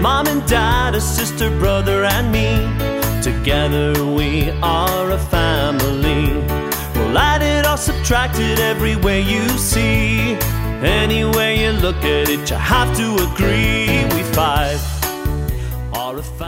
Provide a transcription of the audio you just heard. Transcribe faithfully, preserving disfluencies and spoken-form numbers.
mom and dad, a sister, brother, and me. Together we are a family. We'll add it or subtract it every way you see. Any way you look at it, you have to agree. We five are a family.